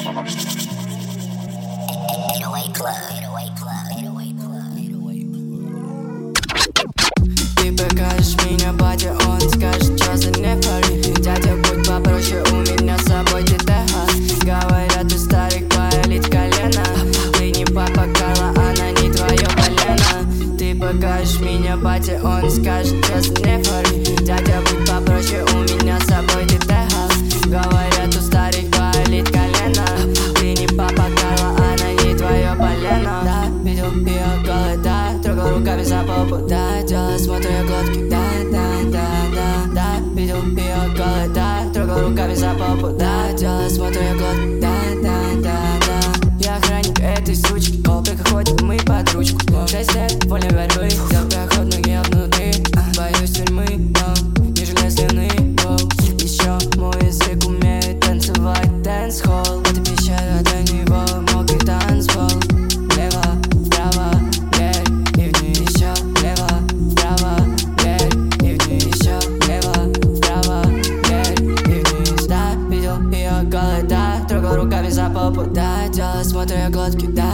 Ты покажешь меня, батя, он скажет, что за нефари. Дядя, будь попроще, у меня с собой ТТХ. Говорят, у старых болит колено. Ты не папа Карла, она не твое полено. Ты покажешь меня, батя, он скажет, что за нефари. Дядя, будь попроще, у меня с собой ТТХ. Говорят, у старых болит колено. Ты не папа Карла, она не твое полено. Да, видел ее голой, да, трогал руками за попу, да, делала, смотрю я глотки, да, видел ее голой, да, трогал руками за попу, да, делала, смотрю я глотки, да. Я охранник этой сучки, облако ходит, мы под ручку. 6 лет вольной борьбы, за проход ноги внутри. Боюсь тюрьмы, но не железный гол. Еще мой язык умеет танцевать дэнс-холл. Это пещера для него, мокрый танцпол. Лево, вправо, вверх и вниз. Еще лево, вправо, вверх и вниз. Еще лево, вправо, вверх и вниз. Да, видел ее голой, да, трогал руками за попу, да, делала, смотрю я глотки, да,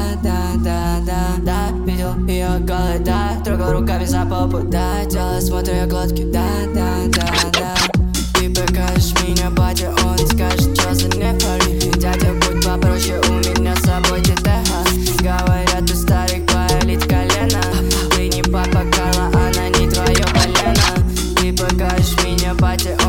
видел ее голой, да, трогал руками за попу, да, делала, смотрю я глотки, да. Ты покажешь меня, батя, он скажет, что за нефари. Дядя, будь попроще, у меня с собой ТТХ. Говорят, у старых болит колено. Ты не папа Карла, она не твое полено. Ты покажешь меня, батя,